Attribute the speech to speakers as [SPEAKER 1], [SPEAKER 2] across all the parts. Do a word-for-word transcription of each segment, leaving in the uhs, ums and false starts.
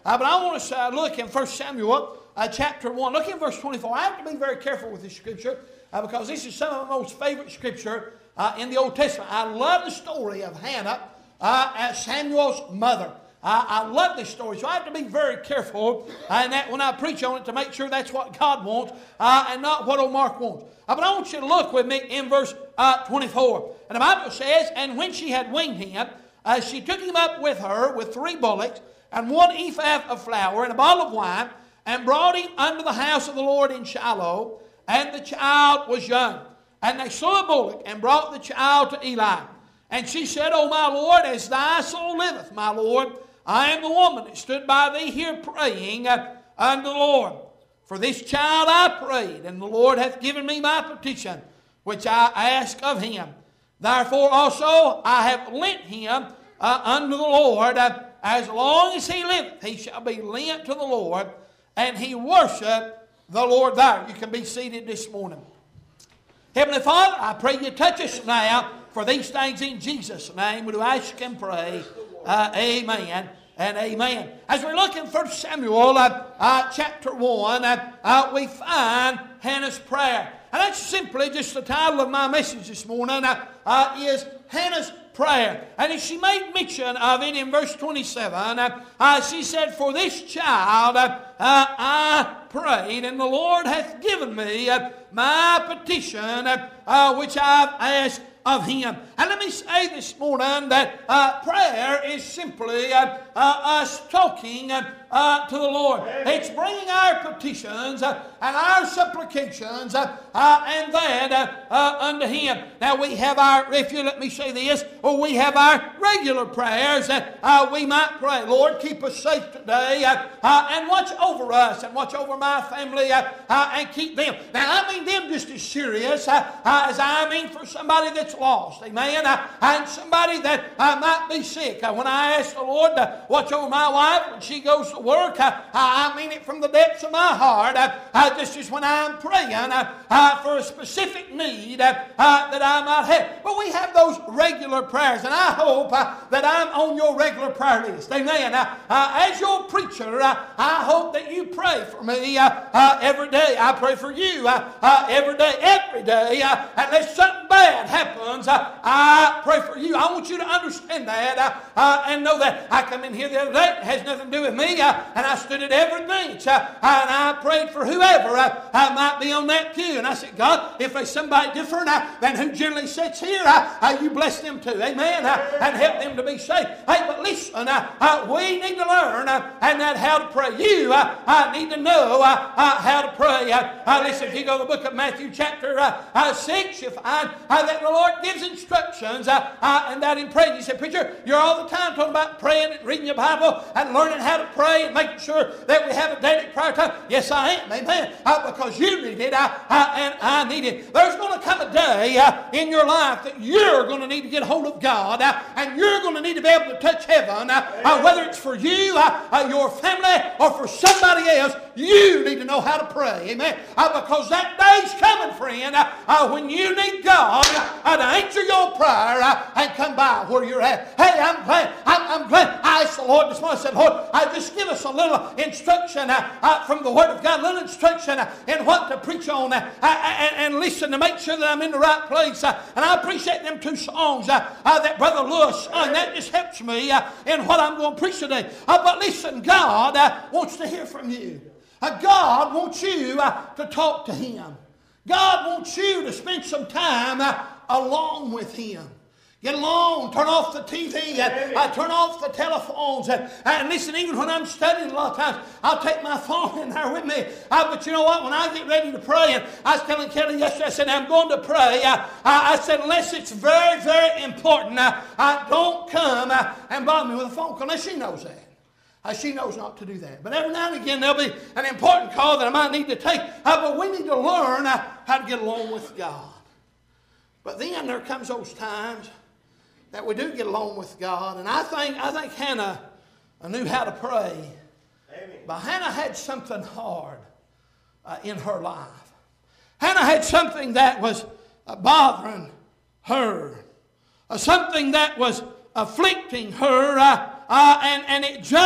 [SPEAKER 1] Uh, but I want us to uh, look in First Samuel uh, chapter one. Look in verse twenty-four. I have to be very careful with this scripture uh, because this is some of my most favorite scripture uh, in the Old Testament. I love the story of Hannah uh, as Samuel's mother. I, I love this story, so I have to be very careful uh, and that when I preach on it to make sure that's what God wants uh, and not what old Mark wants. Uh, but I want you to look with me in verse uh, twenty-four. And the Bible says, "And when she had weaned him, uh, she took him up with her with three bullocks and one ephah of flour and a bottle of wine, and brought him unto the house of the Lord in Shiloh. And the child was young. And they slew a bullock and brought the child to Eli. And she said, O my Lord, as thy soul liveth, my Lord, I am the woman that stood by thee here praying uh, unto the Lord. For this child I prayed, and the Lord hath given me my petition, which I ask of him. Therefore also I have lent him uh, unto the Lord. Uh, as long as he liveth, he shall be lent to the Lord, and he worshiped the Lord there." You can be seated this morning. Heavenly Father, I pray you touch us now for these things in Jesus' name. We do ask and pray. Uh, amen and amen. As we look in First Samuel uh, uh, chapter one, uh, uh, we find Hannah's prayer. And that's simply just the title of my message this morning uh, uh, is Hannah's prayer. And as she made mention of it in verse twenty-seven, uh, uh, she said, "For this child uh, uh, I prayed, and the Lord hath given me uh, my petition, uh, uh, which I've asked of him." And let me say this morning that uh, prayer is simply uh, uh, us talking uh, uh, to the Lord. Amen. It's bringing our petitions uh, and our supplications uh, uh, and that uh, uh, unto him. Now we have our, if you let me say this, or we have our regular prayers that uh, we might pray. Lord, keep us safe today uh, uh, and watch over us and watch over my family uh, uh, and keep them. Now I mean them just as serious uh, uh, as I mean for somebody that's lost. Amen. Uh, and somebody that uh, might be sick. Uh, when I ask the Lord to watch over my wife when she goes to work, uh, I mean it from the depths of my heart. Uh, uh, this is when I'm praying uh, uh, for a specific need uh, uh, that I might have. But we have those regular prayers, and I hope uh, that I'm on your regular prayer list. Amen. Uh, uh, as your preacher, uh, I hope that you pray for me uh, uh, every day. I pray for you uh, uh, every day, every day. Uh, unless something bad happens, uh, I pray for you. I want you to understand that uh, uh, and know that. I come in here the other day. It has nothing to do with me. Uh, and I stood at every bench uh, and I prayed for whoever uh, uh, might be on that pew. And I said, God, if there's somebody different uh, than who generally sits here, uh, uh, you bless them too. Amen. Uh, and help them to be saved. Hey, but listen, uh, uh, we need to learn uh, and that how to pray. You uh, uh, need to know uh, uh, how to pray. Uh, uh, listen, if you go to the book of Matthew chapter uh, uh, six, you find uh, that the Lord gives instructions uh, uh, and that in praying. You say, preacher, you're all the time talking about praying and reading your Bible and learning how to pray and making sure that we have a daily prayer time. Yes, I am. Amen. Uh, because you need it uh, uh, and I need it. There's going to come a day uh, in your life that you're going to need to get hold of God uh, and you're going to need to be able to touch heaven. Uh, uh, whether it's for you, uh, uh, your family, or for somebody else, you need to know how to pray. Amen. Uh, because that day's coming, friend, uh, uh, when you need God uh, to answer your prayer uh, and come by where you're at. Hey, I'm glad. I'm, I'm glad. I asked the Lord this morning. I said, Lord, uh, just give us a little instruction uh, uh, from the Word of God, a little instruction uh, in what to preach on uh, uh, and, and listen to make sure that I'm in the right place. Uh, and I appreciate them two songs uh, uh, that Brother Lewis sung. That just helps me uh, in what I'm going to preach today. Uh, but listen, God uh, wants to hear from you. Uh, God wants you uh, to talk to Him. God wants you to spend some time uh, alone with Him. Get alone, turn off the T V, and, uh, turn off the telephones. And, and listen, even when I'm studying a lot of times, I'll take my phone in there with me. Uh, but you know what? When I get ready to pray, and I was telling Kelly yesterday, I said, I'm going to pray. Uh, I said, unless it's very, very important, uh, uh, don't come uh, and bother me with a phone call. Unless she knows that. Uh, she knows not to do that. But every now and again, there'll be an important call that I might need to take. Uh, but we need to learn uh, how to get along with God. But then there comes those times that we do get along with God. And I think I think Hannah knew how to pray. Amen. But Hannah had something hard uh, in her life. Hannah had something that was uh, bothering her. Uh, something that was afflicting her. Uh, uh, and, and it just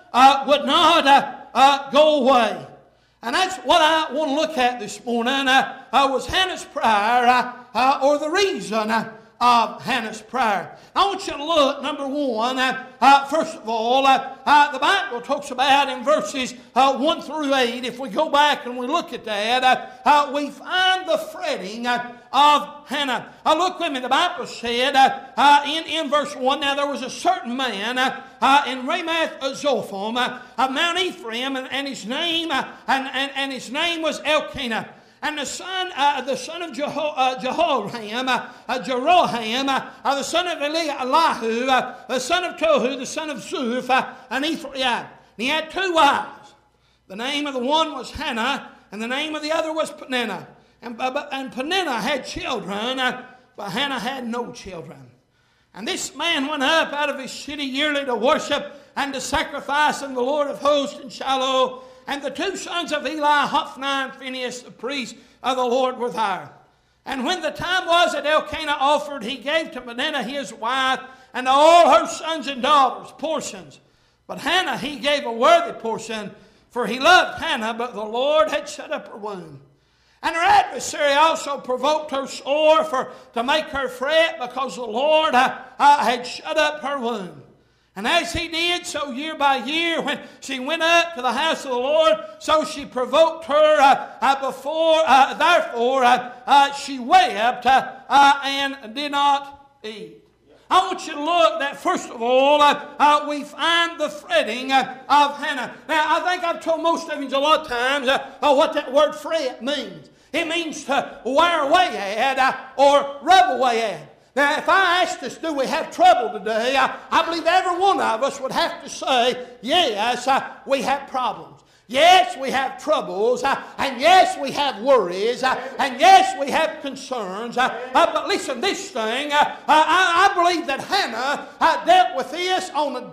[SPEAKER 1] uh, would not uh, uh, go away. And that's what I want to look at this morning, uh, uh, was Hannah's prayer, uh, uh, or the reason uh, of Hannah's prayer. I want you to look, number one, uh, uh, first of all, uh, uh, the Bible talks about in verses uh, one through eight, if we go back and we look at that, uh, uh, we find the fretting uh, of Hannah. Uh, look with me, the Bible said uh, uh, in, in verse one, now there was a certain man uh, uh, in Ramath-Zophim uh, of Mount Ephraim, and, and his name uh, and, and, and his name was Elkanah. And the son, uh, the son of Jeho- uh, Jehoram, uh, uh, Jeroham, uh, uh, the son of Eli- Elihu, uh, the son of Tohu, the son of Zuph, uh, an Ephraim. And he had two wives. The name of the one was Hannah, and the name of the other was Peninnah. And, uh, and Peninnah had children, uh, but Hannah had no children. And this man went up out of his city yearly to worship and to sacrifice unto the Lord of hosts in Shiloh. And the two sons of Eli, Hophni and Phinehas, the priests of the Lord, were there. And when the time was that Elkanah offered, he gave to Peninnah his wife and to all her sons and daughters portions. But Hannah he gave a worthy portion, for he loved Hannah, but the Lord had shut up her womb. And her adversary also provoked her sore for to make her fret, because the Lord uh, uh, had shut up her womb. And as he did, so year by year, when she went up to the house of the Lord, so she provoked her uh, uh, before, uh, therefore uh, uh, she wept uh, uh, and did not eat. I want you to look that first of all, uh, uh, we find the fretting uh, of Hannah. Now, I think I've told most of you a lot of times uh, uh, what that word fret means. It means to wear away at uh, or rub away at. Now, if I asked us, do we have trouble today, I, I believe every one of us would have to say, yes, uh, we have problems. Yes, we have troubles. Uh, and yes, we have worries. Uh, and yes, we have concerns. Uh, uh, but listen, this thing, uh, I, I believe that Hannah uh, dealt with this on a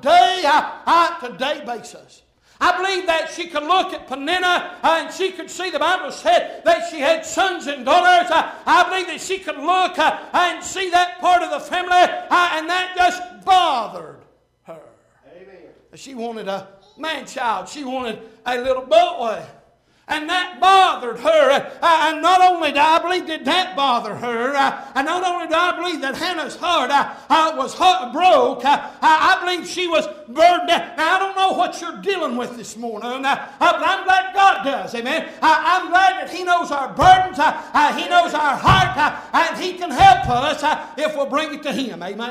[SPEAKER 1] day-to-day basis. I believe that she could look at Peninnah uh, and she could see, the Bible said that she had sons and daughters. Uh, I believe that she could look uh, and see that part of the family uh, and that just bothered her. Amen. She wanted a man-child. She wanted a little boy. And that bothered her. Uh, and not only do I believe did that bother her, uh, and not only do I believe that Hannah's heart uh, uh, was heart broke, uh, I believe she was burdened down. Now, I don't know what you're dealing with this morning, uh, uh, but I'm glad God does. Amen. Uh, I'm glad that He knows our burdens. Uh, uh, he knows our heart. Uh, and He can help us uh, if we'll bring it to Him. Amen.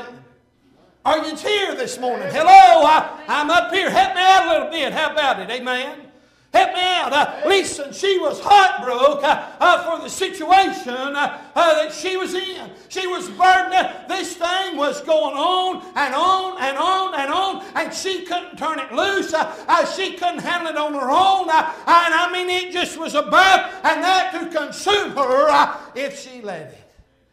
[SPEAKER 1] Are you here this morning? Hello. Uh, I'm up here. Help me out a little bit. How about it? Amen. Help me out. Uh, listen, she was heartbroken uh, uh, for the situation uh, uh, that she was in. She was burdened. This thing was going on and on and on and on, and she couldn't turn it loose. Uh, uh, she couldn't handle it on her own. Uh, and I mean, it just was about and that to consume her uh, if she let it.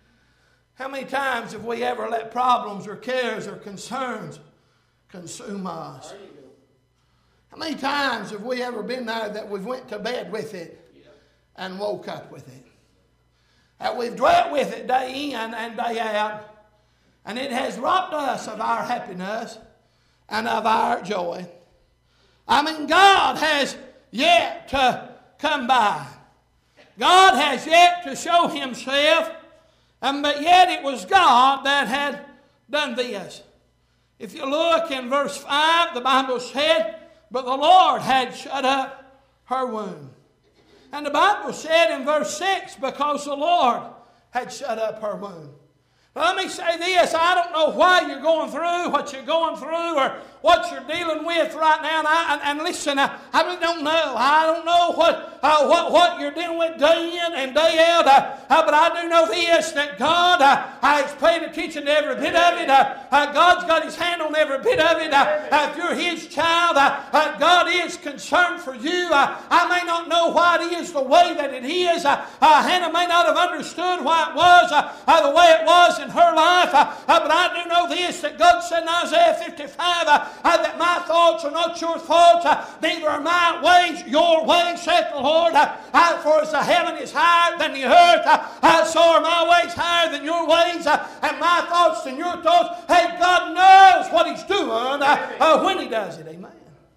[SPEAKER 1] How many times have we ever let problems or cares or concerns consume us? How many times have we ever been there that we've went to bed with it and woke up with it? That we've dwelt with it day in and day out, and it has robbed us of our happiness and of our joy. I mean, God has yet to come by. God has yet to show Himself, and but yet it was God that had done this. If you look in verse five, the Bible said, but the Lord had shut up her womb. And the Bible said in verse six, because the Lord had shut up her womb. Let me say this, I don't know why you're going through what you're going through or what you're dealing with right now. And, I, and, and listen, I, I really don't know. I don't know what, uh, what, what you're dealing with day in and day out. Uh, uh, but I do know this, that God uh, has paid attention to every bit of it. Uh, uh, God's got His hand on every bit of it. Uh, uh, if you're His child, uh, uh, God is concerned for you. Uh, I may not know why it is the way that it is. Uh, uh, Hannah may not have understood why it was uh, uh, the way it was in her life. Uh, uh, but I do know this, that God said in Isaiah fifty-five, uh, uh, that my thoughts are not your thoughts, uh, neither are my ways your ways, saith the Lord. Uh, uh, for as the heaven is higher than the earth, uh, uh, so are my ways higher than your ways, uh, and my thoughts than your thoughts. Hey, God knows what He's doing uh, uh, when He does it. Amen.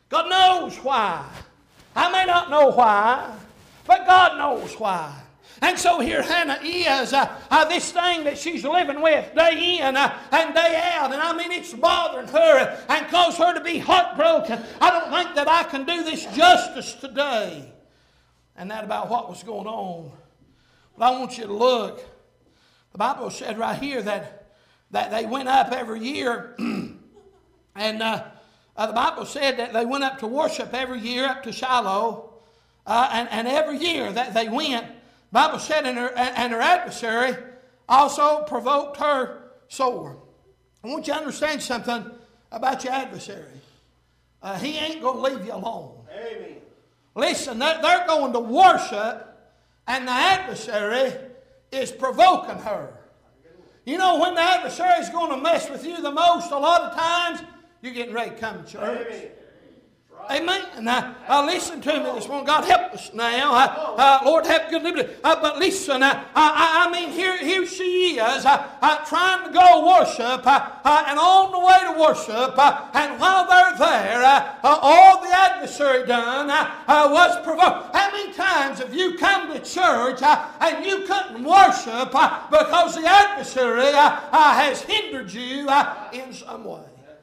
[SPEAKER 1] God knows why. I may not know why, but God knows why. And so here Hannah is, uh, uh, this thing that she's living with day in uh, and day out. And I mean, it's bothering her and caused her to be heartbroken. I don't think that I can do this justice today. And that about what was going on. But I want you to look. The Bible said right here that, that they went up every year. and uh, uh, the Bible said that they went up to worship every year up to Shiloh. Uh, and, and every year that they went, the Bible said, and her, and her adversary also provoked her sore. I want you to understand something about your adversary. Uh, he ain't going to leave you alone.
[SPEAKER 2] Amen.
[SPEAKER 1] Listen, they're, they're going to worship, and the adversary is provoking her. You know, when the adversary is going to mess with you the most, a lot of times, you're getting ready to come to church.
[SPEAKER 2] Amen.
[SPEAKER 1] Amen. Now, uh, listen to me this morning. God help us now. Uh, uh, Lord, have good liberty. Uh, but listen, uh, I, I mean, here, here she is uh, uh, trying to go worship, uh, uh, and on the way to worship, uh, and while they're there, uh, uh, all the adversary done uh, uh, was provoked. How many times have you come to church uh, and you couldn't worship uh, because the adversary uh, uh, has hindered you uh, in some way?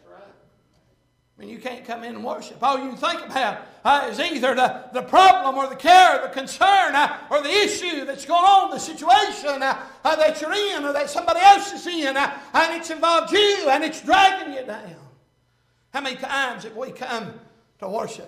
[SPEAKER 1] I mean, you can't come in and worship. All you can think about uh, is either the, the problem or the care or the concern uh, or the issue that's going on, the situation uh, uh, that you're in or that somebody else is in, uh, and it's involved you and it's dragging you down. How many times have we come to worship?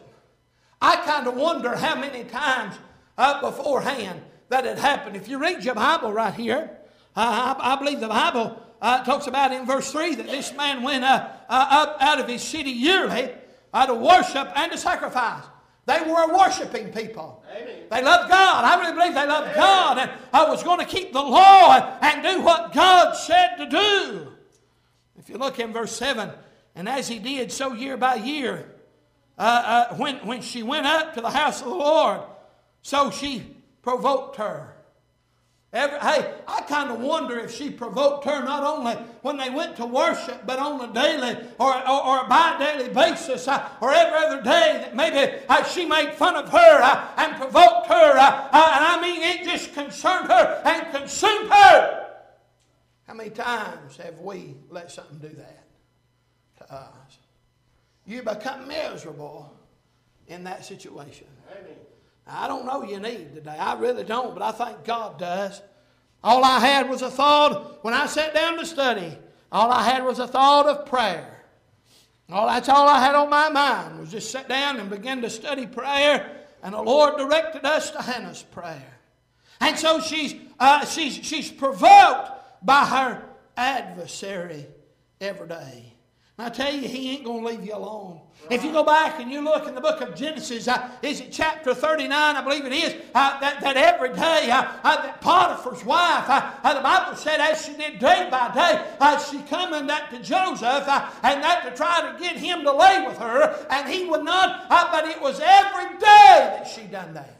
[SPEAKER 1] I kind of wonder how many times uh, beforehand that had happened. If you read your Bible right here, uh, I, I believe the Bible Uh, it talks about in verse three that this man went uh, uh, up out of his city yearly uh, to worship and to sacrifice. They were a worshiping people.
[SPEAKER 2] Amen.
[SPEAKER 1] They loved God. I really believe they loved Amen. God, and I was going to keep the law and, and do what God said to do. If you look in verse seven, and as he did so year by year, uh, uh, when, when she went up to the house of the Lord, so she provoked her. Every, hey, I kind of wonder if she provoked her not only when they went to worship, but on a daily or, or, or a bi-daily basis, uh, or every other day that maybe uh, she made fun of her uh, and provoked her. Uh, uh, and I mean, it just concerned her and consumed her. How many times have we let something do that to us? You become miserable in that situation.
[SPEAKER 2] Amen.
[SPEAKER 1] I don't know your need today. I really don't, but I think God does. All I had was a thought, when I sat down to study, all I had was a thought of prayer. All, that's all I had on my mind, was just sit down and begin to study prayer, and the Lord directed us to Hannah's prayer. And so she's, uh, she's, she's provoked by her adversary every day. And I tell you, he ain't going to leave you alone. If you go back and you look in the book of Genesis, uh, is it chapter thirty-nine, I believe it is, uh, that, that every day uh, uh, that Potiphar's wife, uh, uh, the Bible said as she did day by day, uh, she coming that to Joseph uh, and that to try to get him to lay with her, and he would not, uh, but it was every day that she done that.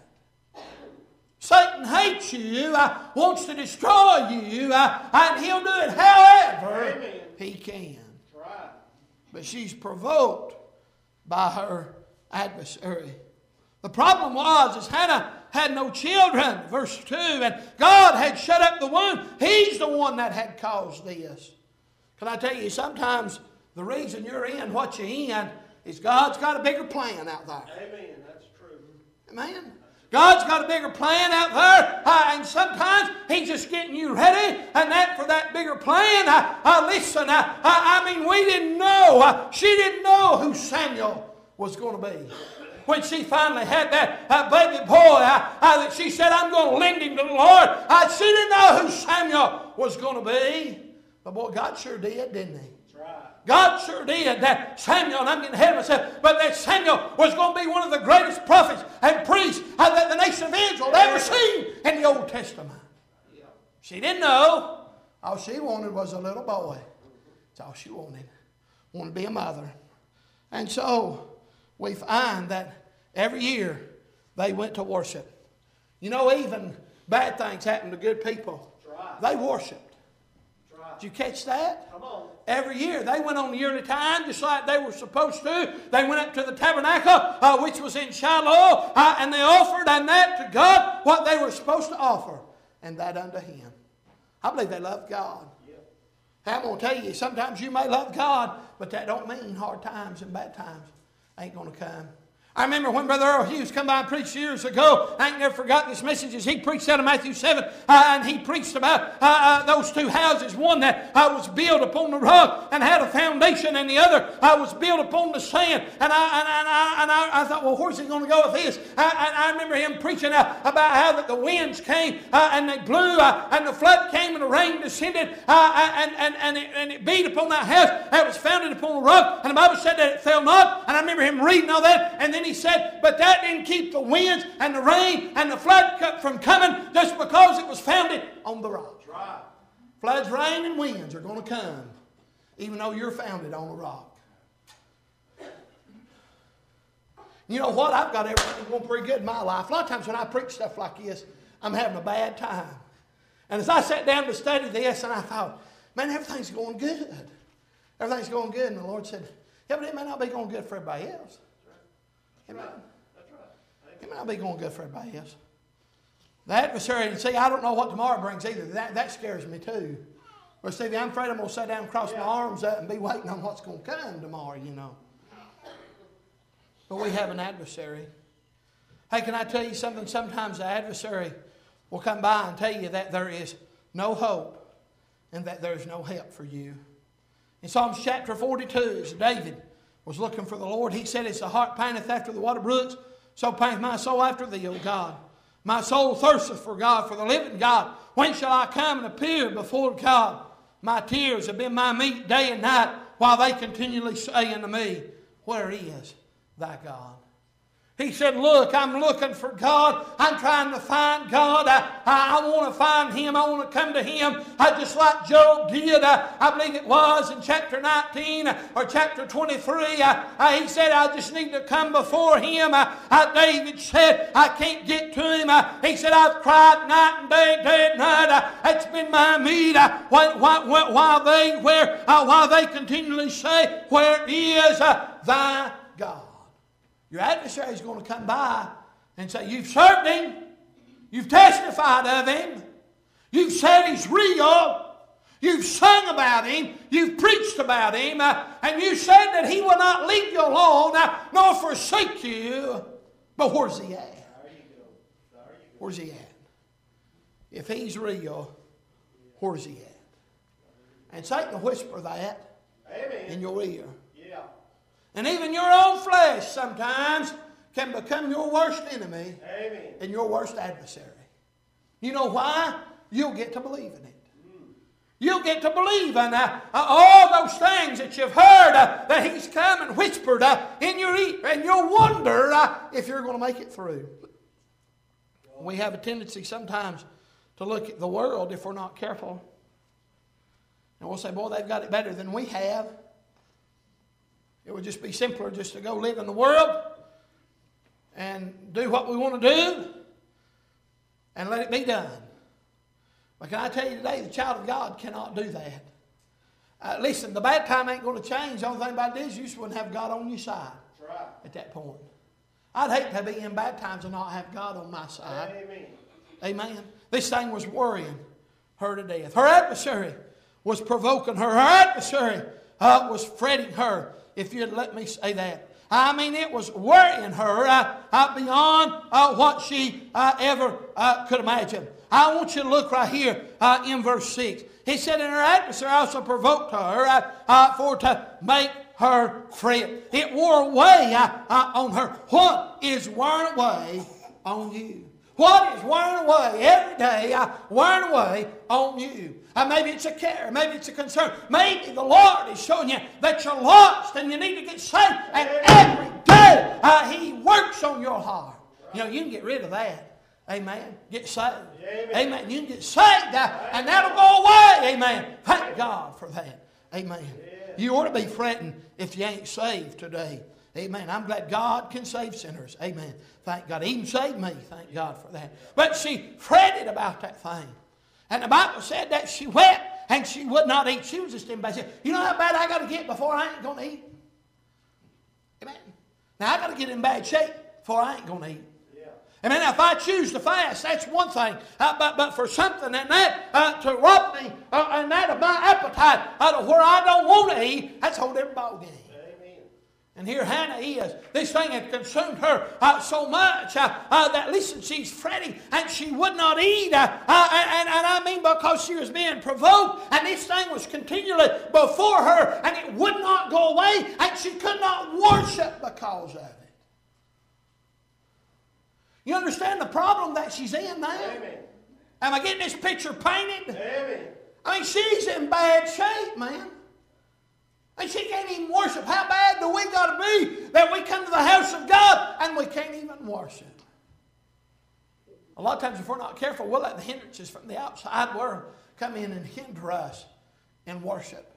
[SPEAKER 1] Satan hates you, uh, wants to destroy you, uh, and he'll do it however Amen. He can.
[SPEAKER 2] That's right.
[SPEAKER 1] But she's provoked by her adversary. The problem was is Hannah had no children, verse two, and God had shut up the womb. He's the one that had caused this. Can I tell you, sometimes the reason you're in what you're in is God's got a bigger plan out there.
[SPEAKER 2] Amen. That's true.
[SPEAKER 1] Amen. God's got a bigger plan out there, uh, and sometimes He's just getting you ready, and that for that bigger plan. Uh, uh, listen, uh, I, I mean, we didn't know. Uh, she didn't know who Samuel was going to be. When she finally had that uh, baby boy, uh, uh, that she said, "I'm going to lend him to the Lord." Uh, she didn't know who Samuel was going to be, but boy, God sure did, didn't He? God sure did that Samuel, and I'm getting ahead of myself, but that Samuel was going to be one of the greatest prophets and priests that the nation of Israel had ever seen in the Old Testament. She didn't know. All she wanted was a little boy. That's all she wanted. Wanted to be a mother. And so we find that every year they went to worship. You know, even bad things happen to good people. They worshiped. Did you catch that?
[SPEAKER 2] Come on.
[SPEAKER 1] Every year. They went on yearly time just like they were supposed to. They went up to the tabernacle, uh, which was in Shiloh, uh, and they offered and that to God what they were supposed to offer, and that unto Him. I believe they love God. Yep. I'm going to tell you, sometimes you may love God, but that don't mean hard times and bad times ain't going to come. I remember when Brother Earl Hughes come by and preached years ago. I ain't never forgotten this message as he preached out of Matthew seven. Uh, and he preached about uh, uh, those two houses. One that uh, was built upon the rock and had a foundation. And the other uh, was built upon the sand. And I, and, and I, and I, I thought, well, where's he going to go with this? I, and I remember him preaching uh, about how that the winds came uh, and they blew. Uh, and the flood came and the rain descended. Uh, and, and, and, it, and it beat upon that house that was founded upon the rock. And the Bible said that it fell not. And I remember him reading all that. And then he said, but that didn't keep the winds and the rain and the flood from coming just because it was founded on the rock.
[SPEAKER 2] That's right.
[SPEAKER 1] Floods, rain, and winds are going to come even though you're founded on the rock. You know what? I've got everything going pretty good in my life. A lot of times when I preach stuff like this, I'm having a bad time. And as I sat down to study this, and I thought, man, everything's going good. Everything's going good. And the Lord said, yeah, but it may not be going good for everybody else. Amen.
[SPEAKER 2] That's right.
[SPEAKER 1] It may not be going good for everybody else. The adversary, and see, I don't know what tomorrow brings either. That, that scares me too. But Stevie, I'm afraid I'm going to sit down and cross yeah. my arms up and be waiting on what's going to come tomorrow, you know. But we have an adversary. Hey, can I tell you something? Sometimes the adversary will come by and tell you that there is no hope and that there is no help for you. In Psalms chapter forty-two, as David was looking for the Lord, he said, as the hart panteth after the water brooks, so panteth my soul after thee, O God. My soul thirsteth for God, for the living God. When shall I come and appear before God? My tears have been my meat day and night, while they continually say unto me, where is thy God? He said, look, I'm looking for God. I'm trying to find God. I, I, I want to find Him. I want to come to Him. I, just like Job did. I, I believe it was in chapter nineteen or chapter twenty-three. I, I, he said, I just need to come before Him. I, I, David said, I can't get to Him. I, he said, I've cried night and day, day and night. I, it's been my meat. I, while, while, while, they, where, uh, while they continually say, where is uh, thy God? Your adversary is going to come by and say, you've served Him. You've testified of Him. You've said He's real. You've sung about Him. You've preached about Him. Uh, and you said that He will not leave you alone uh, nor forsake you. But where's He at?
[SPEAKER 2] There you go. There you go.
[SPEAKER 1] Where's He at? If He's real, where's He at? And Satan will whisper that
[SPEAKER 2] Amen.
[SPEAKER 1] in your ear.
[SPEAKER 2] Yeah.
[SPEAKER 1] And even your own flesh sometimes can become your worst enemy
[SPEAKER 2] Amen.
[SPEAKER 1] and your worst adversary. You know why? You'll get to believe in it. Mm. You'll get to believe in uh, uh, all those things that you've heard uh, that He's come and whispered uh, in your ear, and you'll wonder uh, if you're going to make it through. We have a tendency sometimes to look at the world if we're not careful. And we'll say, boy, they've got it better than we have. It would just be simpler just to go live in the world and do what we want to do and let it be done. But can I tell you today, the child of God cannot do that. Uh, listen, the bad time ain't going to change. The only thing about it is you just wouldn't have God on your side
[SPEAKER 2] That's right.
[SPEAKER 1] at that point. I'd hate to be in bad times and not have God on my side.
[SPEAKER 2] Amen.
[SPEAKER 1] Amen. This thing was worrying her to death. Her adversary was provoking her. Her adversary uh, was fretting her. If you'd let me say that. I mean, it was worrying her uh, uh, beyond uh, what she uh, ever uh, could imagine. I want you to look right here uh, in verse six. He said, and her adversary also provoked her uh, uh, for to make her fret. It wore away uh, uh, on her. What is wearing away on you? What is wearing away every day, uh, wearing away on you? Uh, maybe it's a care. Maybe it's a concern. Maybe the Lord is showing you that you're lost and you need to get saved. And every day uh, He works on your heart. You know, you can get rid of that. Amen. Get saved.
[SPEAKER 2] Amen.
[SPEAKER 1] Amen. You can get saved uh, and that'll go away. Amen. Thank God for that. Amen. You ought to be fretting if you ain't saved today. Amen. I'm glad God can save sinners. Amen. Thank God. He even saved me. Thank God for that. But she fretted about that thing. And the Bible said that she wept and she would not eat. She was just in bad shape. You know how bad I got to get before I ain't going to eat? Amen. Now I got to get in bad shape before I ain't going to eat. Amen. Now, if I choose to fast, that's one thing. Uh, but, but for something and that uh, to rob me uh, and that of my appetite uh, to where I don't want to eat, that's a whole different ballgame. Amen. And here Hannah is. This thing had consumed her uh, so much uh, uh, that, listen, she's fretting and she would not eat. Uh, uh, and, and I mean because she was being provoked, and this thing was continually before her and it would not go away, and she could not worship because of it. You understand the problem that she's in now? Amen. Am I getting this picture painted? Amen. I mean, she's in bad shape, man. And she can't even worship. How bad do we got to be that we come to the house of God and we can't even worship? A lot of times if we're not careful, we'll let the hindrances from the outside world come in and hinder us in worship.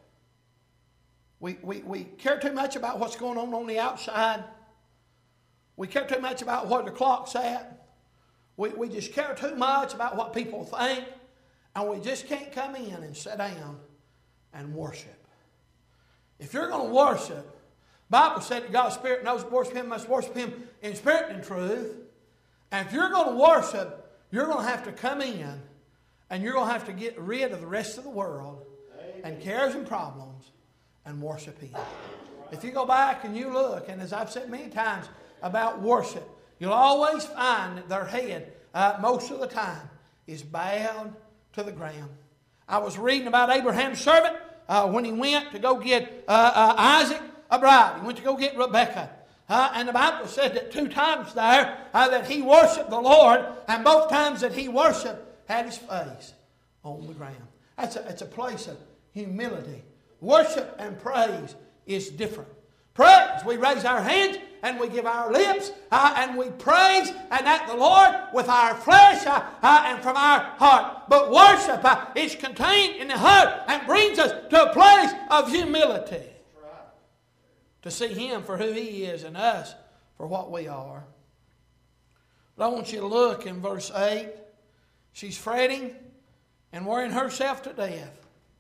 [SPEAKER 1] We, we, we care too much about what's going on on the outside. We care too much about where the clock's at. We, we just care too much about what people think. And we just can't come in and sit down and worship. If you're going to worship, the Bible said that God's Spirit knows to worship Him, must worship Him in spirit and truth. And if you're going to worship, you're going to have to come in and you're going to have to get rid of the rest of the world and cares and problems and worship Him. If you go back and you look, and as I've said many times, about worship, you'll always find that their head, uh, most of the time, is bowed to the ground. I was reading about Abraham's servant uh, when he went to go get uh, uh, Isaac a bride. He went to go get Rebekah. Uh, and the Bible said that two times there uh, that he worshiped the Lord, and both times that he worshiped had his face on the ground. That's a, it's a place of humility. Worship and praise is different. Praise, we raise our hands and we give our lips uh, and we praise and act the Lord with our flesh uh, uh, and from our heart. But worship uh, is contained in the heart and brings us to a place of humility. Right. To see Him for who He is and us for what we are. But I want you to look in verse eight. She's fretting and worrying herself to death.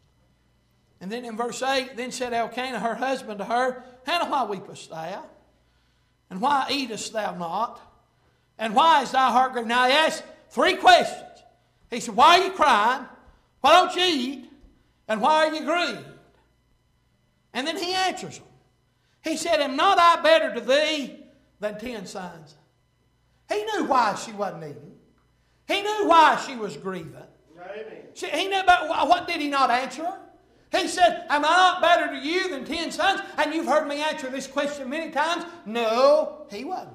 [SPEAKER 1] And then in verse eight, then said Elkanah, her husband, to her, Hannah, why weepest thou? And why eatest thou not? And why is thy heart grieved? Now he asked three questions. He said, why are you crying? Why don't you eat? And why are you grieved? And then he answers them. He said, am not I better to thee than ten sons? He knew why she wasn't eating. He knew why she was grieving. She, he knew about, what did he not answer her? He said, am I not better to you than ten sons? And you've heard me answer this question many times. No, he wasn't.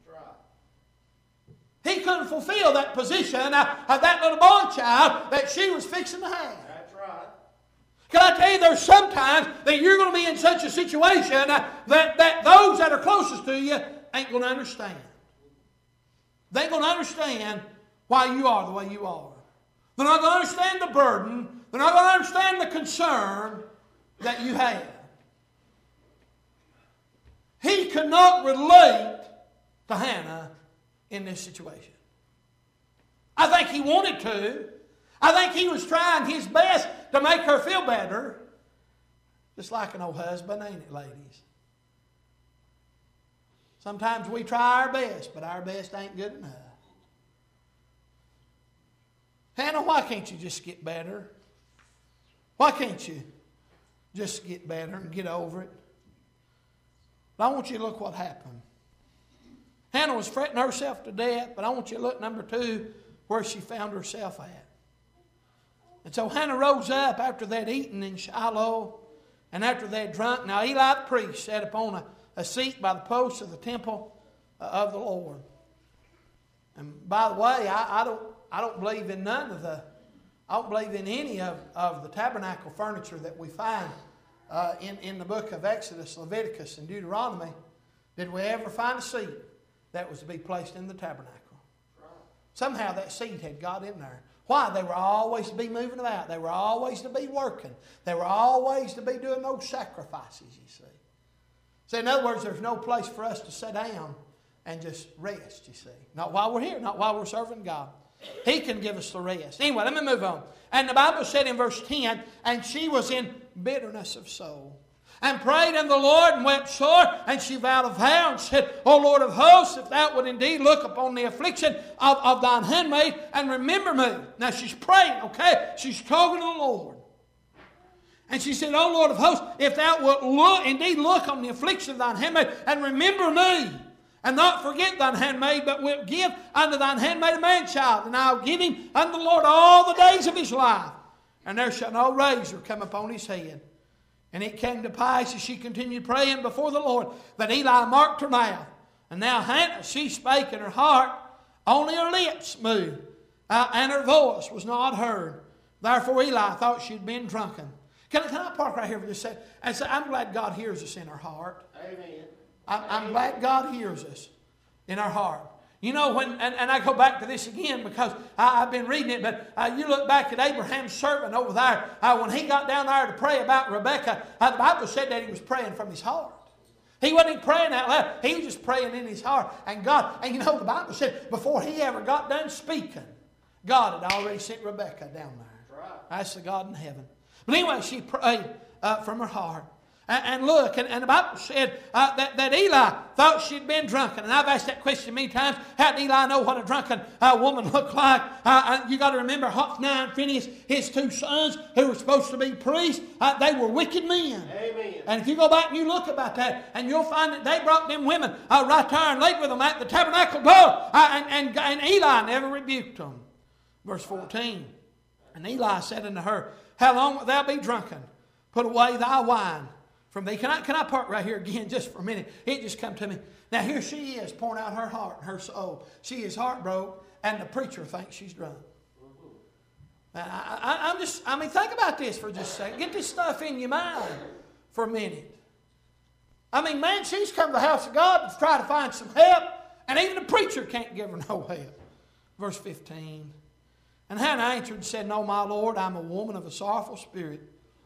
[SPEAKER 1] He couldn't fulfill that position of that little boy child that she was fixing to have. That's right. Can I tell you, there's sometimes that you're going to be in such a situation that, that those that are closest to you ain't going to understand. They ain't going to understand why you are the way you are. They're not going to understand the burden. They're not going to understand the concern that you have. He could not relate to Hannah in this situation. I think he wanted to. I think he was trying his best to make her feel better. Just like an old husband, ain't it, ladies? Sometimes we try our best, but our best ain't good enough. Hannah, why can't you just get better? Why can't you just get better and get over it? But I want you to look what happened. Hannah was fretting herself to death, but I want you to look, number two, where she found herself at. And so Hannah rose up after they'd eaten in Shiloh, and after they'd drunk. Now Eli the priest sat upon a, a seat by the posts of the temple uh, of the Lord. And by the way, I, I don't I don't believe in none of the I don't believe in any of, of the tabernacle furniture that we find uh, in, in the book of Exodus, Leviticus, and Deuteronomy. Did we ever find a seat that was to be placed in the tabernacle? Somehow that seat had got in there. Why? They were always to be moving about. They were always to be working. They were always to be doing those sacrifices, you see. So in other words, there's no place for us to sit down and just rest, you see. Not while we're here, not while we're serving God. He can give us the rest. Anyway, let me move on. And the Bible said in verse ten, and she was in bitterness of soul, and prayed unto the Lord, and wept sore, and she vowed a vow, and said, O Lord of hosts, if thou would indeed look upon the affliction of, of thine handmaid, and remember me. Now she's praying, okay? She's talking to the Lord. And she said, O Lord of hosts, if thou wilt look, indeed look on the affliction of thine handmaid, and remember me, and not forget thine handmaid, but wilt give unto thine handmaid a man-child, and I'll give him unto the Lord all the days of his life, and there shall no razor come upon his head. And it came to pass, as she continued praying before the Lord, that Eli marked her mouth. And now Hannah, she spake in her heart, only her lips moved, uh, and her voice was not heard. Therefore Eli thought she had been drunken. Can I, can I park right here for just a second and say, I'm glad God hears us in our heart.
[SPEAKER 2] Amen.
[SPEAKER 1] I'm, I'm glad God hears us in our heart. You know, when, and, and I go back to this again because I, I've been reading it, but uh, you look back at Abraham's servant over there, uh, when he got down there to pray about Rebekah, uh, the Bible said that he was praying from his heart. He wasn't praying out loud. He was just praying in his heart. And God, and you know, the Bible said before he ever got done speaking, God had already sent Rebekah down there.
[SPEAKER 2] That's right.
[SPEAKER 1] That's the God in heaven. But anyway, she prayed uh, from her heart. And, and look, and, and the Bible said uh, that, that Eli thought she'd been drunken. And I've asked that question many times. How did Eli know what a drunken uh, woman looked like? Uh, you got to remember Hophni and Phinehas, his two sons, who were supposed to be priests, uh, they were wicked men.
[SPEAKER 2] Amen.
[SPEAKER 1] And if you go back and you look about that, and you'll find that they brought them women uh, right there and laid with them at the tabernacle door. Uh, and, and, and Eli never rebuked them. Verse fourteen. And Eli said unto her, How long wilt thou be drunken? Put away thy wine from thee. Can I, can I park right here again just for a minute? It just come to me. Now here she is pouring out her heart, her soul. She is heartbroken, and the preacher thinks she's drunk. Now, I, I, I'm just, I mean, think about this for just a second. Get this stuff in your mind for a minute. I mean, man, she's come to the house of God to try to find some help, and even the preacher can't give her no help. Verse fifteen. And Hannah answered and said, No, my Lord, I'm a woman of a sorrowful spirit.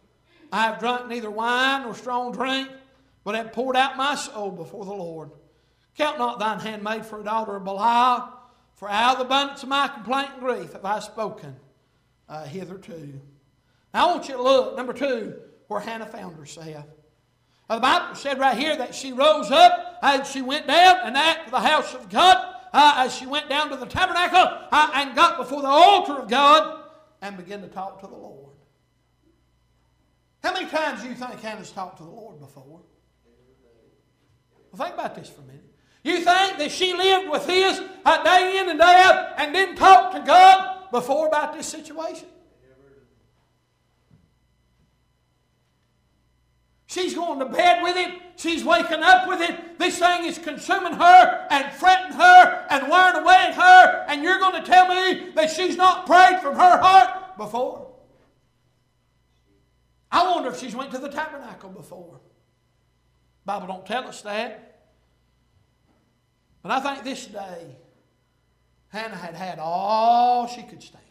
[SPEAKER 1] I have drunk neither wine nor strong drink, but have poured out my soul before the Lord. Count not thine handmaid for a daughter of Belial, for out of the abundance of my complaint and grief have I spoken uh, hitherto. Now I want you to look, number two, where Hannah found herself. Now, the Bible said right here that she rose up and she went down and out to the house of God, uh, as she went down to the tabernacle uh, and got before the altar of God and began to talk to the Lord. How many times do you think Hannah's talked to the Lord before? Well, think about this for a minute. You think that she lived with his uh, day in and day out and didn't talk to God before about this situation? She's going to bed with it. She's waking up with it. This thing is consuming her and fretting her and wearing away at her. And you're going to tell me that she's not prayed from her heart before? I wonder if she's went to the tabernacle before. The Bible don't tell us that. But I think this day, Hannah had had all she could stand.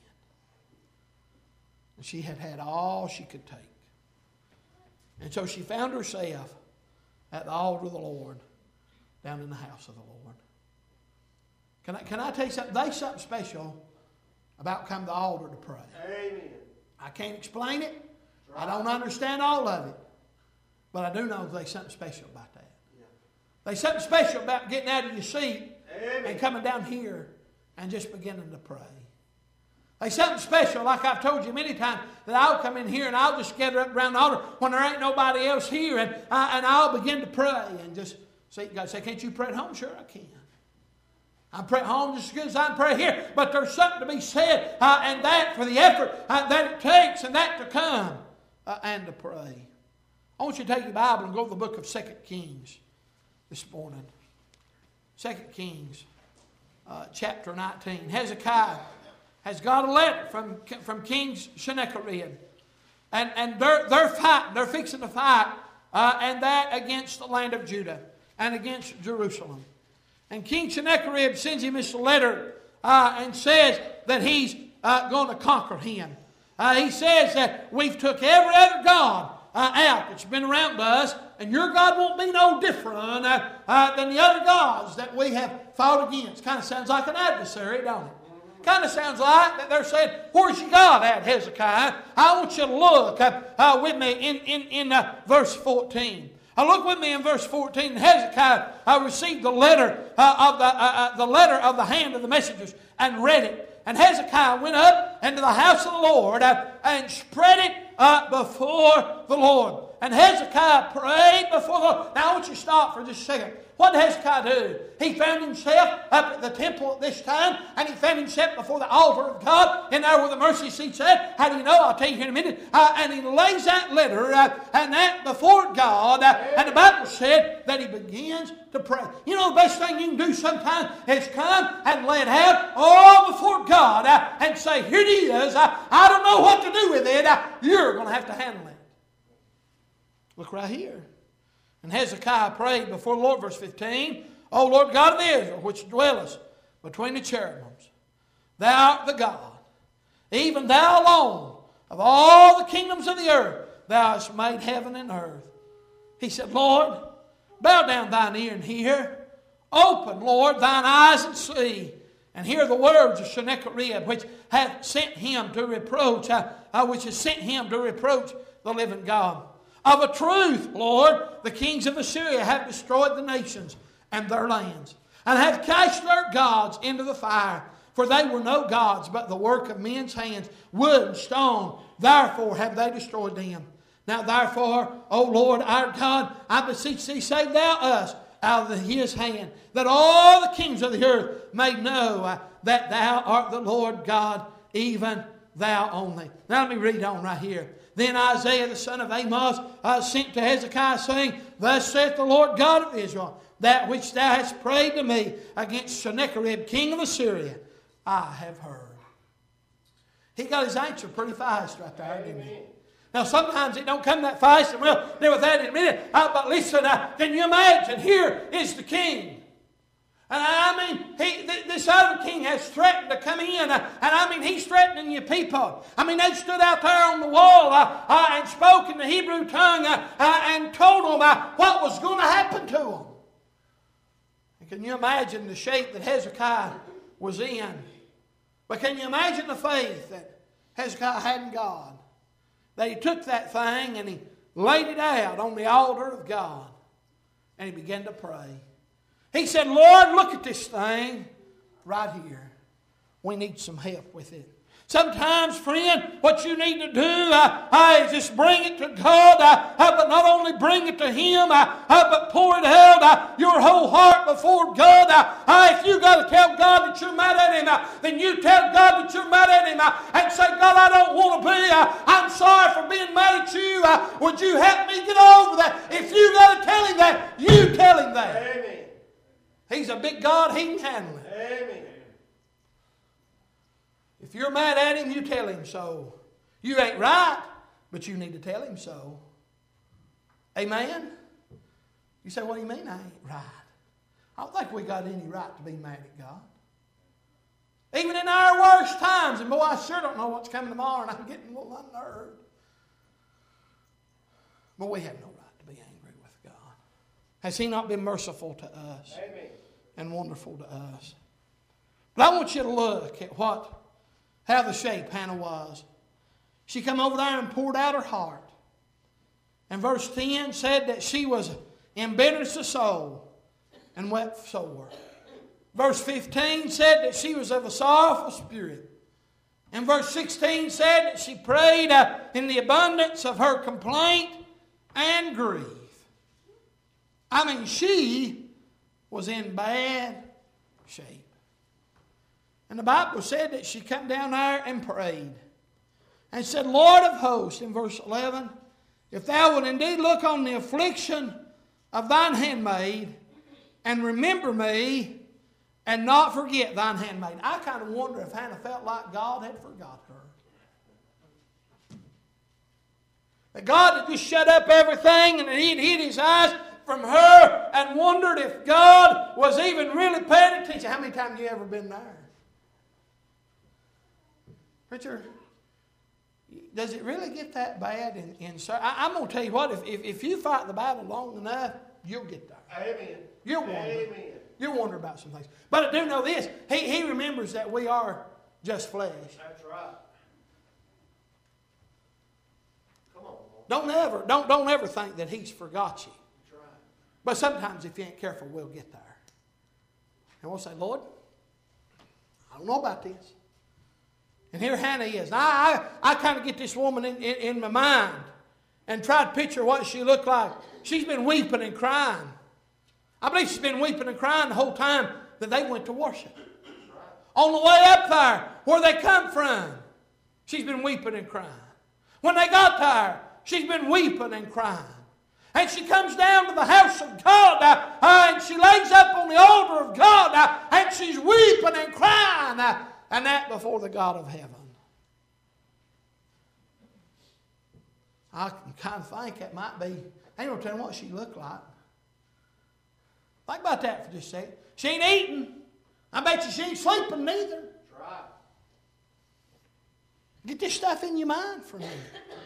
[SPEAKER 1] And she had had all she could take. And so she found herself at the altar of the Lord, down in the house of the Lord. Can I, can I tell you something? There's something special about coming to the altar to pray.
[SPEAKER 2] Amen.
[SPEAKER 1] I can't explain it. I don't understand all of it. But I do know there's something special about that.
[SPEAKER 2] Yeah.
[SPEAKER 1] There's something special about getting out of your seat
[SPEAKER 2] Amen.
[SPEAKER 1] and coming down here and just beginning to pray. There's something special, like I've told you many times, that I'll come in here and I'll just gather up around the altar when there ain't nobody else here, and, I, and I'll begin to pray and just see. God say, can't you pray at home? Sure I can. I pray at home just as good as I can pray here, but there's something to be said, uh, and that for the effort uh, that it takes and that to come uh, and to pray. I want you to take your Bible and go to the book of Second Kings this morning. Second Kings, uh, chapter nineteen. Hezekiah has got a letter from, from King Sennacherib. And, and they're, they're fighting, they're fixing to fight, uh, and that against the land of Judah and against Jerusalem. And King Sennacherib sends him this letter uh, and says that he's uh, going to conquer him. Uh, he says that we've took every other god uh, out that's been around us, and your God won't be no different uh, uh, than the other gods that we have fought against. Kind of sounds like an adversary, don't it? kind of sounds like that they're saying, where's your God at, Hezekiah? I want you to look uh, uh, with me in, in, in uh, verse fourteen. Uh, look with me in verse fourteen. Hezekiah uh, received the letter, uh, of the, uh, uh, the letter of the hand of the messengers and read it. And Hezekiah went up into the house of the Lord uh, and spread it uh, before the Lord. And Hezekiah prayed before the Lord. Now I want you to stop for just a second. What did Hezekiah do? He found himself up at the temple at this time, and he found himself before the altar of God, in there where the mercy seat's at. How do you know? I'll tell you here in a minute. Uh, and he lays that letter uh, and that before God, uh, and the Bible said that he begins to pray. You know, the best thing you can do sometimes is come and lay it out all before God uh, and say, here it is. Uh, I don't know what to do with it. Uh, you're going to have to handle it. Look right here. And Hezekiah prayed before the Lord, verse fifteen, O Lord God of Israel, which dwellest between the cherubims, thou art the God, even thou alone, of all the kingdoms of the earth, thou hast made heaven and earth. He said, Lord, bow down thine ear and hear. Open, Lord, thine eyes and see. And hear the words of Sennacherib, which hath sent him to reproach, uh, uh, which has sent him to reproach the living God. Of a truth, Lord, the kings of Assyria have destroyed the nations and their lands, and have cast their gods into the fire. For they were no gods, but the work of men's hands, wood and stone. Therefore have they destroyed them. Now therefore, O Lord our God, I beseech thee, save thou us out of his hand, that all the kings of the earth may know uh, that thou art the Lord God, even thou only. Now let me read on right here. Then Isaiah the son of Amos uh, sent to Hezekiah, saying, Thus saith the Lord God of Israel, that which thou hast prayed to me against Sennacherib, king of Assyria, I have heard. He got his answer pretty fast right there, didn't he? Now sometimes it don't come that fast, and we'll deal with that in a minute. Uh, but listen, uh, can you imagine? Here is the king. And I mean, he, this other king has threatened to come in. Uh, and I mean, he's threatening your people. I mean, they stood out there on the wall uh, uh, and spoke in the Hebrew tongue uh, uh, and told them uh, what was going to happen to them. And can you imagine the shape that Hezekiah was in? But can you imagine the faith that Hezekiah had in God? That he took that thing and he laid it out on the altar of God. And he began to pray. He said, Lord, look at this thing right here. We need some help with it. Sometimes, friend, what you need to do uh, uh, is just bring it to God, uh, uh, but not only bring it to Him, uh, uh, but pour it out, uh, your whole heart before God. Uh, uh, if you got to tell God that you're mad at Him, uh, then you tell God that you're mad at Him uh, and say, God, I don't want to be. Uh, I'm sorry for being mad at you. Uh, would you help me get over that? If you got to tell Him that, you tell Him that.
[SPEAKER 2] Amen.
[SPEAKER 1] He's a big God. He can handle it.
[SPEAKER 2] Amen.
[SPEAKER 1] If you're mad at Him, you tell Him so. You ain't right, but you need to tell Him so. Amen? You say, what do you mean I ain't right? I don't think we got any right to be mad at God. Even in our worst times, and boy, I sure don't know what's coming tomorrow, and I'm getting a little unnerved. But we have no right to be angry with God. Has He not been merciful to us?
[SPEAKER 2] Amen.
[SPEAKER 1] And wonderful to us? But I want you to look at what how the shape Hannah was. She come over there and poured out her heart. And verse ten said that she was in bitterness of soul and wept sore. Verse fifteen said that she was of a sorrowful spirit. And verse sixteen said that she prayed uh, in the abundance of her complaint and grief. I mean, she was in bad shape. And the Bible said that she come down there and prayed. And said, Lord of hosts, in verse eleven, if thou wilt indeed look on the affliction of thine handmaid, and remember me, and not forget thine handmaid. I kind of wonder if Hannah felt like God had forgot her. That God had just shut up everything, and he'd hid His eyes from her, and wondered if God was even really paying attention. How many times have you ever been there? Preacher, does it really get that bad? In, in I, I'm going to tell you what, if, if, if you fight the battle long enough, you'll get there.
[SPEAKER 2] Amen.
[SPEAKER 1] You'll wonder.
[SPEAKER 2] Amen.
[SPEAKER 1] You'll wonder about some things. But I do know this. He, he remembers that we are just flesh.
[SPEAKER 2] That's right. Come on, Lord.
[SPEAKER 1] Don't ever, don't, don't ever think that He's forgot you.
[SPEAKER 2] That's right.
[SPEAKER 1] But sometimes if you ain't careful, we'll get there. And we'll say, Lord, I don't know about this. And here Hannah is. Now, I, I, I kind of get this woman in, in, in my mind and try to picture what she looked like. She's been weeping and crying. I believe she's been weeping and crying the whole time that they went to worship. On the way up there, where they come from, she's been weeping and crying. When they got there, she's been weeping and crying. And she comes down to the house of God, uh, uh, and she lays up on the altar of God, uh, and she's weeping and crying, uh, and that before the God of heaven. I can kind of think it might be, I ain't no telling what she looked like. Think about that for just a second. She ain't eating. I bet you she ain't sleeping neither.
[SPEAKER 2] That's right.
[SPEAKER 1] Get this stuff in your mind for a minute.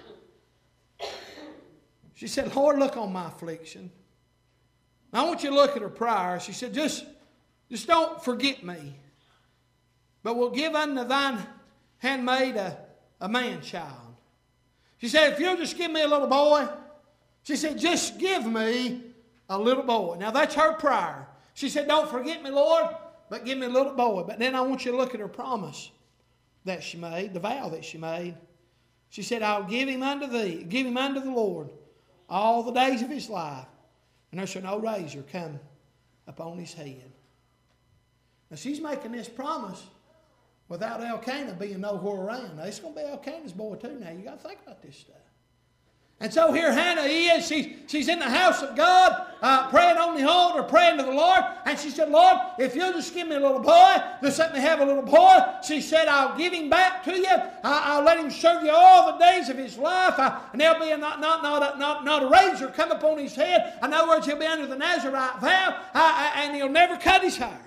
[SPEAKER 1] She said, Lord, look on my affliction. Now, I want you to look at her prayer. She said, just, just don't forget me, but will give unto thine handmaid a, a man-child. She said, if you'll just give me a little boy, she said, just give me a little boy. Now, that's her prayer. She said, don't forget me, Lord, but give me a little boy. But then I want you to look at her promise that she made, the vow that she made. She said, I'll give him unto thee, give him unto the Lord all the days of his life, and there shall no razor come upon his head. Now, she's making this promise without Elkanah being nowhere around. Now, it's going to be Elkanah's boy too now. You've got to think about this stuff. And so here Hannah is. She's, she's in the house of God, uh, praying on the altar, praying to the Lord. And she said, Lord, if you'll just give me a little boy, just let me have a little boy. She said, I'll give him back to you. I, I'll let him serve you all the days of his life. I, and there'll be a, not, not, not, a, not, not a razor come upon his head. In other words, he'll be under the Nazarite vow, uh, uh, and he'll never cut his hair.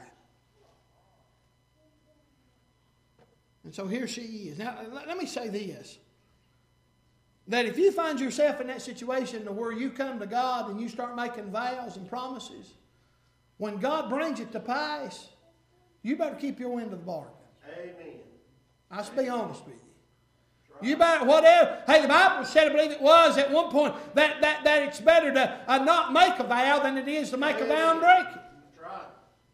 [SPEAKER 1] And so here she is. Now, let me say this. That if you find yourself in that situation where you come to God and you start making vows and promises, when God brings it to pass, you better keep your end of the bargain.
[SPEAKER 2] Amen.
[SPEAKER 1] I'll just be honest with you. Right. You better, whatever. Hey, the Bible said, I believe it was at one point, that, that, that it's better to uh, not make a vow than it is to make Amen. A vow and break it.
[SPEAKER 2] That's right.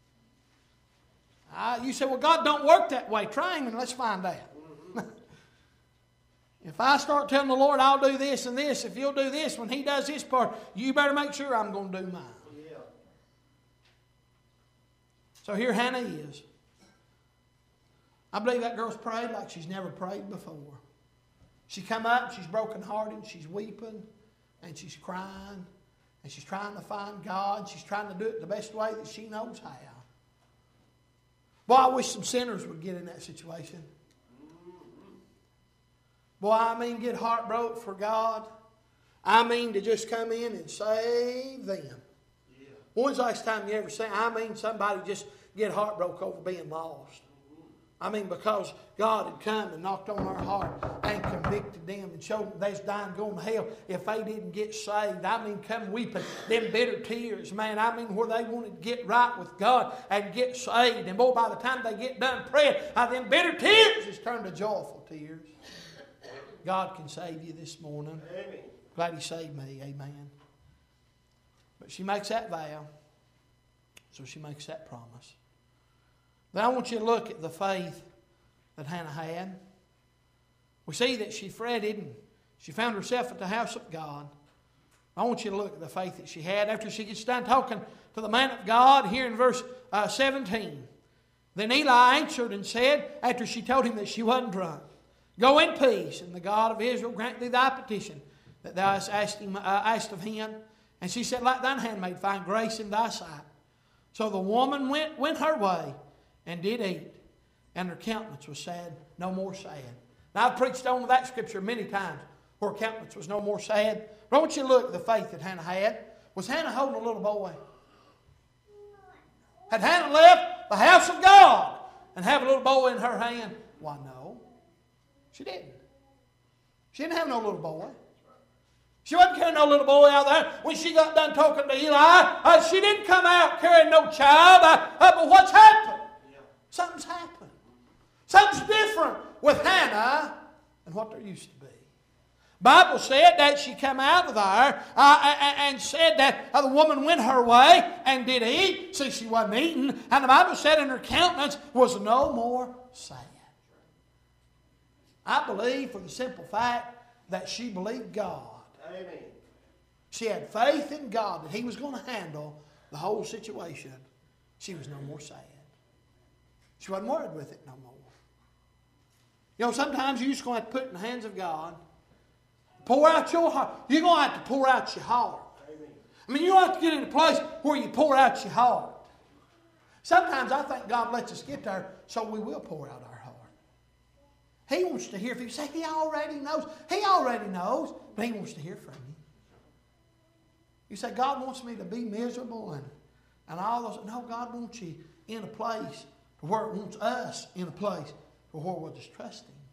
[SPEAKER 1] Uh, you say, well, God don't work that way. Try him and let's find out. If I start telling the Lord, I'll do this and this, if you'll do this, when He does His part, you better make sure I'm going to do mine.
[SPEAKER 2] Yeah.
[SPEAKER 1] So here Hannah is. I believe that girl's prayed like she's never prayed before. She come up, she's brokenhearted, she's weeping, and she's crying, and she's trying to find God. She's trying to do it the best way that she knows how. Boy, I wish some sinners would get in that situation. Boy, I mean get heartbroken for God. I mean to just come in and save them. Yeah. When's the last time you ever seen, I mean somebody just get heartbroken over being lost? I mean because God had come and knocked on their heart and convicted them and showed them they's dying going to hell if they didn't get saved. I mean come weeping, them bitter tears, man. I mean where they wanted to get right with God and get saved. And boy, by the time they get done praying, uh, them bitter tears is turned to joyful tears. God can save you this morning.
[SPEAKER 2] Amen.
[SPEAKER 1] Glad He saved me. Amen. But she makes that vow. So she makes that promise. Then I want you to look at the faith that Hannah had. We see that she fretted and she found herself at the house of God. I want you to look at the faith that she had after she gets done talking to the man of God here in verse uh, seventeen. Then Eli answered and said, after she told him that she wasn't drunk, go in peace, and the God of Israel grant thee thy petition that thou hast asked, him, uh, asked of him. And she said, let thine handmaid find grace in thy sight. So the woman went, went her way and did eat, and her countenance was sad, no more sad. Now, I've preached on that scripture many times, where her countenance was no more sad. But I want you to look at the faith that Hannah had. Was Hannah holding a little boy? Had Hannah left the house of God and have a little boy in her hand? Why, no. She didn't. She didn't have no little boy. She wasn't carrying no little boy out there. When she got done talking to Eli, uh, she didn't come out carrying no child. Uh, uh, but what's happened? Yeah. Something's happened. Something's different. with Hannah than what there used to be. Bible said that she came out of there uh, and said that uh, the woman went her way and did eat. See, she wasn't eating. And the Bible said in her countenance was no more sad. I believe for the simple fact that she believed God.
[SPEAKER 2] Amen. She
[SPEAKER 1] had faith in God that He was going to handle the whole situation. She was no more sad. She wasn't worried with it no more. You know, sometimes you're just going to have to put it in the hands of God. Pour out your heart. You're going to have to pour out your heart.
[SPEAKER 2] Amen.
[SPEAKER 1] I mean, you have to get in a place where you pour out your heart. Sometimes I think God lets us get there so we will pour out our heart. He wants to hear. If you say He already knows, He already knows, but He wants to hear from you. You say, God wants me to be miserable and, and all those. No, God wants you in a place where it wants us in a place where we'll just trust Him.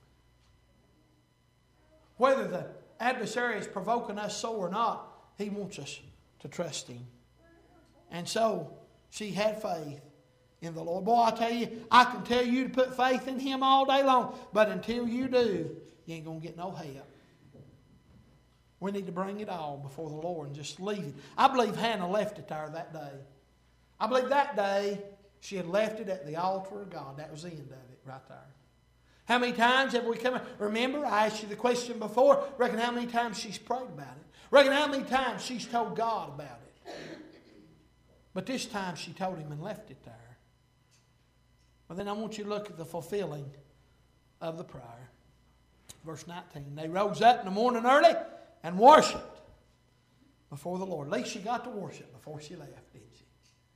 [SPEAKER 1] Whether the adversary is provoking us so or not, He wants us to trust Him. And so she had faith in the Lord. Boy, I tell you, I can tell you to put faith in Him all day long, but until you do, you ain't going to get no help. We need to bring it all before the Lord and just leave it. I believe Hannah left it there that day. I believe that day she had left it at the altar of God. That was the end of it right there. How many times have we come? Remember, I asked you the question before. Reckon how many times she's prayed about it. Reckon how many times she's told God about it. But this time she told Him and left it there. Well, then I want you to look at the fulfilling of the prayer. Verse nineteen. They rose up in the morning early and worshipped before the Lord. At least she got to worship before she left, didn't she?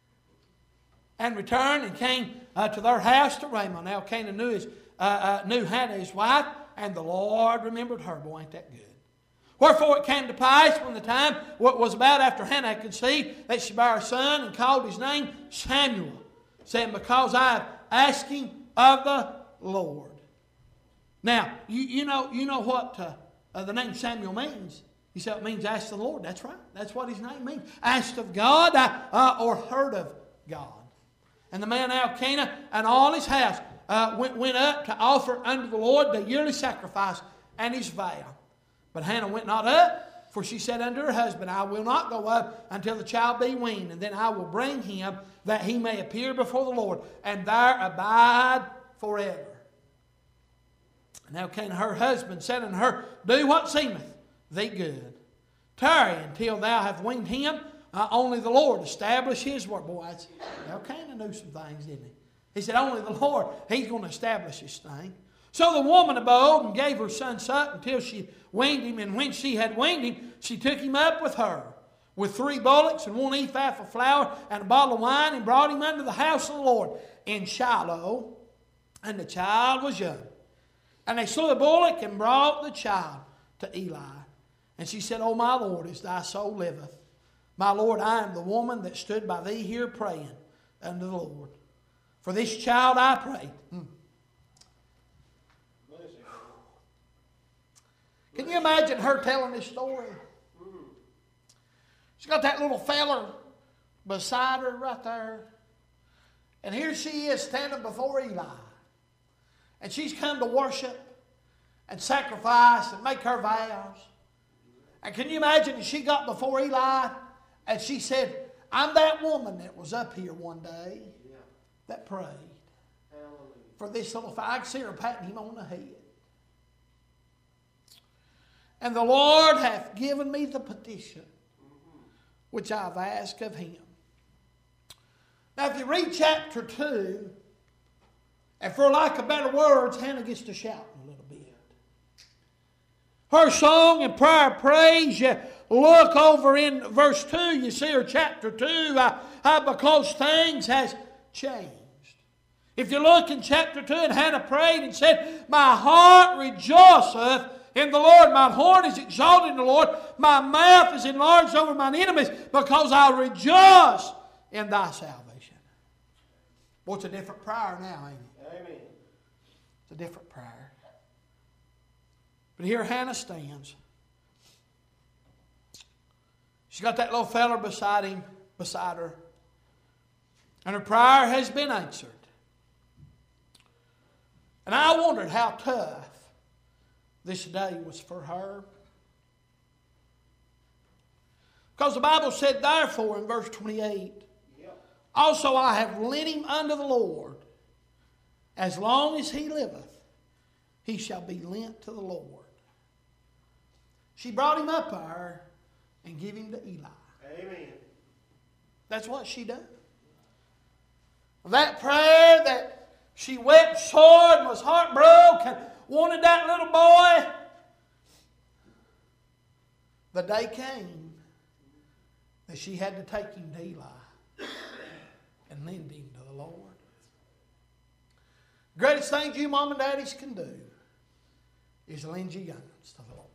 [SPEAKER 1] And returned and came uh, to their house to Ramah. Now Elkanah knew his Uh, uh, knew Hannah his wife, and the Lord remembered her. Boy, ain't that good. Wherefore it came to pass when the time what was about after Hannah had conceived, that she bare a son and called his name Samuel, saying, because I have asked him of the Lord. Now, you, you know you know what uh, uh, the name Samuel means. You say it means asked of the Lord. That's right. That's what his name means. Asked of God uh, or heard of God. And the man Elkanah and all his house Uh, went, went up to offer unto the Lord the yearly sacrifice and his vow. But Hannah went not up, for she said unto her husband, I will not go up until the child be weaned, and then I will bring him, that he may appear before the Lord, and there abide forever. And Elkanah her husband said unto her, do what seemeth thee good. Tarry until thou have weaned him. Uh, only the Lord establish His word. Boy, Elkanah knew some things, didn't he? He said, only the Lord, He's going to establish this thing. So the woman abode and gave her son suck until she weaned him. And when she had weaned him, she took him up with her, with three bullocks and one ephah of flour and a bottle of wine, and brought him unto the house of the Lord in Shiloh. And the child was young. And they slew the bullock and brought the child to Eli. And she said, O my Lord, as thy soul liveth, my Lord, I am the woman that stood by thee here praying unto the Lord. For this child I prayed. Hmm. Can you imagine her telling this story? She's got that little feller beside her right there. And here she is standing before Eli. And she's come to worship and sacrifice and make her vows. And can you imagine if she got before Eli and she said, I'm that woman that was up here one day that prayed. Hallelujah. For this little fire. I can see her patting him on the head. And the Lord hath given me the petition which I've asked of Him. Now if you read chapter two, and for lack of better words, Hannah gets to shouting a little bit. Her song and prayer praise, you look over in verse two, you see her chapter two, uh, uh, because things has changed. If you look in chapter two, and Hannah prayed and said, my heart rejoiceth in the Lord, my horn is exalted in the Lord, my mouth is enlarged over mine enemies, because I rejoice in thy salvation. Well, it's a different prayer now, ain't it?
[SPEAKER 2] Amen.
[SPEAKER 1] It's a different prayer. But here Hannah stands. She's got that little feller beside him, beside her. And her prayer has been answered. And I wondered how tough this day was for her. Because the Bible said, therefore, in verse twenty-eight, yep. Also I have lent him unto the Lord. As long as he liveth, he shall be lent to the Lord. She brought him up there and gave him to Eli.
[SPEAKER 2] Amen.
[SPEAKER 1] That's what she done. That prayer that she wept sore and was heartbroken, wanted that little boy. The day came that she had to take him to Eli and lend him to the Lord. Greatest thing you mom and daddies can do is lend your young'uns to the Lord.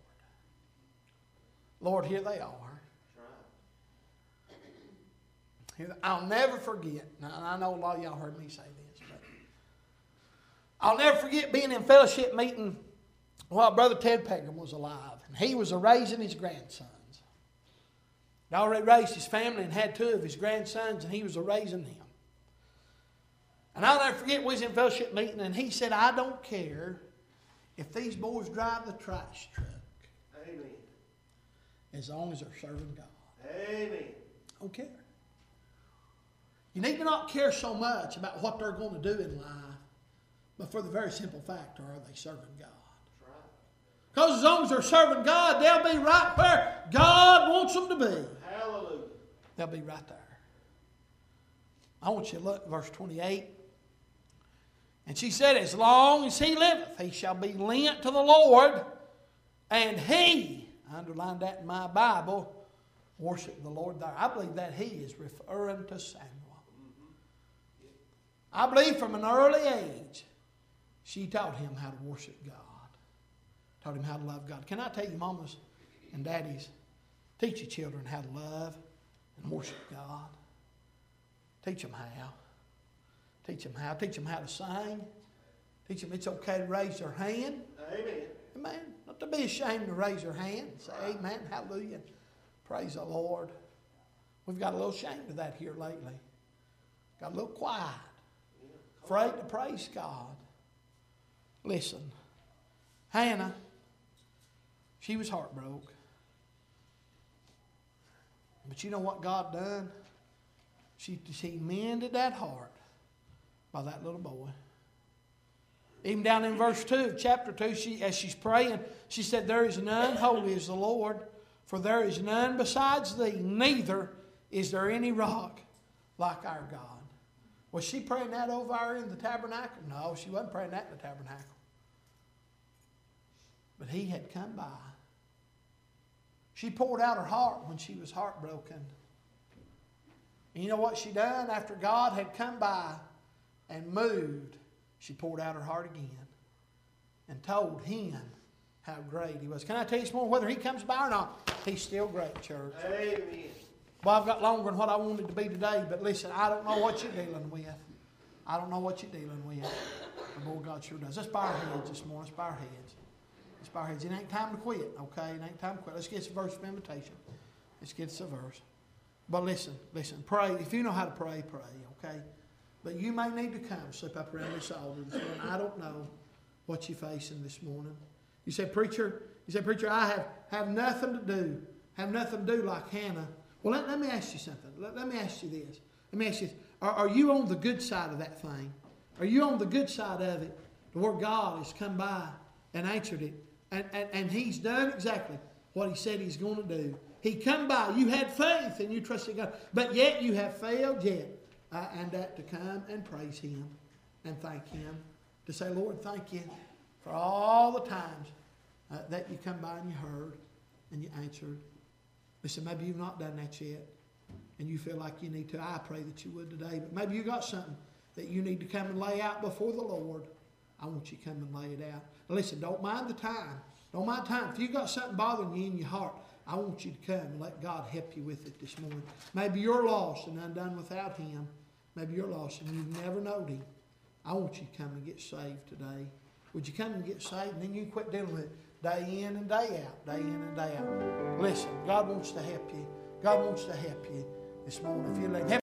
[SPEAKER 1] Lord, here they are. Here, I'll never forget. Now, I know a lot of y'all heard me say this, but I'll never forget being in fellowship meeting while Brother Ted Pegram was alive. And he was raising his grandsons. He'd already raised his family and had two of his grandsons, and he was raising them. And I'll never forget, we was in fellowship meeting, and he said, I don't care if these boys drive the trash truck.
[SPEAKER 2] Amen.
[SPEAKER 1] As long as they're serving God.
[SPEAKER 2] Amen.
[SPEAKER 1] I don't care. You need to not care so much about what they're going to do in life, but for the very simple fact, are they serving God?
[SPEAKER 2] That's right.
[SPEAKER 1] Because as long as they're serving God, they'll be right where God wants them to be.
[SPEAKER 2] Hallelujah.
[SPEAKER 1] They'll be right there. I want you to look at verse twenty-eight. And she said, as long as he liveth, he shall be lent to the Lord, and he, I underlined that in my Bible, worship the Lord there. I believe that he is referring to Samuel. I believe from an early age, she taught him how to worship God. Taught him how to love God. Can I tell you, mamas and daddies, teach your children how to love and worship God. Teach them how. Teach them how. Teach them how to sing. Teach them it's okay to raise their hand.
[SPEAKER 2] Amen.
[SPEAKER 1] Amen. Not to be ashamed to raise their hand and say amen, hallelujah. Praise the Lord. We've got a little ashamed of that here lately. Got a little quiet. Afraid to praise God. Listen, Hannah, she was heartbroken. But you know what God done? She, she mended that heart by that little boy. Even down in verse two of chapter two, she, as she's praying, she said, there is none holy as the Lord, for there is none besides thee, neither is there any rock like our God. Was she praying that over there in the tabernacle? No, she wasn't praying that in the tabernacle. But he had come by. She poured out her heart when she was heartbroken. And you know what she done? After God had come by and moved, she poured out her heart again and told him how great he was. Can I tell you some more? Whether he comes by or not, he's still great, church.
[SPEAKER 2] Amen.
[SPEAKER 1] Well, I've got longer than what I wanted to be today, but listen, I don't know what you're dealing with. I don't know what you're dealing with. But boy, God sure does. Let's bow our heads this morning. Let's bow our heads. Let's bow our heads. It ain't time to quit, okay? It ain't time to quit. Let's get some verse of invitation. Let's get some verse. But listen, listen. Pray. If you know how to pray, pray, okay? But you may need to come, slip up around this altar this morning. I don't know what you're facing this morning. You say, preacher, you say, preacher, I have, have nothing to do. Have nothing to do like Hannah. Well, let, let me ask you something. Let, let me ask you this. Let me ask you this. Are, are you on the good side of that thing? Are you on the good side of it to where God has come by and answered it? And, and, and he's done exactly what he said he's going to do. He come by. You had faith and you trusted God. But yet you have failed yet. Uh, and that to come and praise him and thank him. To say, Lord, thank you for all the times uh, that you come by and you heard and you answered. Listen, maybe you've not done that yet and you feel like you need to. I pray that you would today. But maybe you got something that you need to come and lay out before the Lord. I want you to come and lay it out. Now listen, don't mind the time. Don't mind time. If you've got something bothering you in your heart, I want you to come and let God help you with it this morning. Maybe you're lost and undone without him. Maybe you're lost and you've never known him. I want you to come and get saved today. Would you come and get saved? And then you quit dealing with it day in and day out, day in and day out. Listen, God wants to help you. God wants to help you this morning. If you let him